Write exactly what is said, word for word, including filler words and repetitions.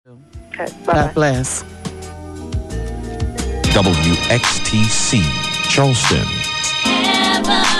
Okay, God bye. bless. W X T C, Charleston.